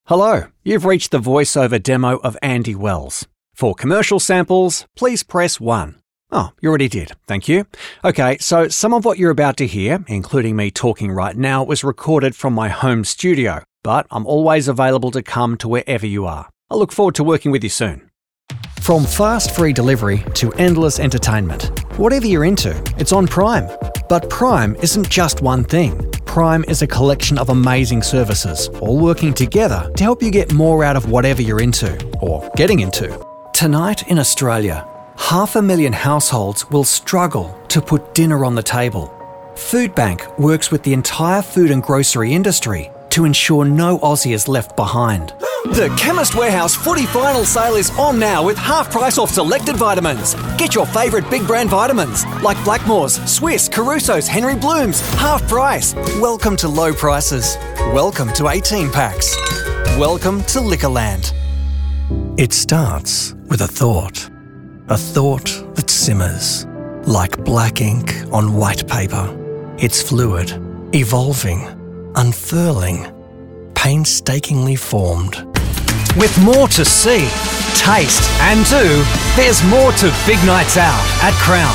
Hello, you've reached the voiceover demo of Andy Wells. For commercial samples, please press 1. Oh, you already did, thank you. Okay, so some of what you're about to hear, including me talking right now, was recorded from my home studio, but I'm always available to come to wherever you are. I look forward to working with you soon. From fast free delivery to endless entertainment, whatever you're into, it's on Prime. But Prime isn't just one thing. Prime is a collection of amazing services, all working together to help you get more out of whatever you're into, or getting into. Tonight in Australia, 500,000 households will struggle to put dinner on the table. Foodbank works with the entire food and grocery industry to ensure no Aussie is left behind. The Chemist Warehouse Footy Final Sale is on now with half price off selected vitamins. Get your favourite big brand vitamins like Blackmores, Swiss, Caruso's, Henry Bloom's, half price. Welcome to low prices. Welcome to 18 packs. Welcome to Liquorland. It starts with a thought that simmers like black ink on white paper. It's fluid, evolving, unfurling, painstakingly formed. With more to see, taste and do, there's more to big nights out at Crown.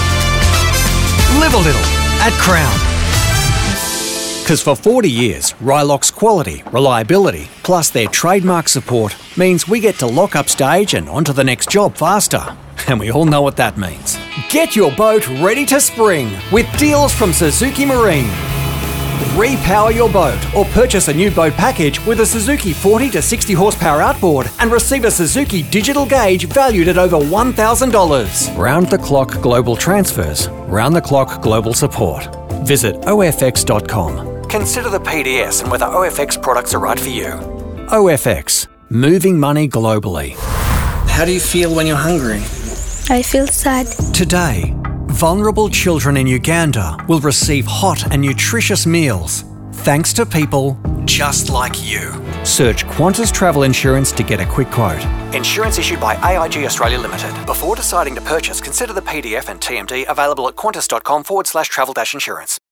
Live a little at Crown. Because for 40 years, Rylock's quality, reliability, plus their trademark support means we get to lock up stage and onto the next job faster. And we all know what that means. Get your boat ready to spring with deals from Suzuki Marine. Repower your boat or purchase a new boat package with a Suzuki 40 to 60 horsepower outboard and receive a Suzuki digital gauge valued at over $1,000. Round-the-clock global transfers, round-the-clock global support. Visit OFX.com. Consider the PDS and whether OFX products are right for you. OFX, moving money globally. How do you feel when you're hungry? I feel sad. Today, vulnerable children in Uganda will receive hot and nutritious meals thanks to people just like you. Search Qantas Travel Insurance to get a quick quote. Insurance issued by AIG Australia Limited. Before deciding to purchase, consider the PDF and TMD available at qantas.com/travel-insurance.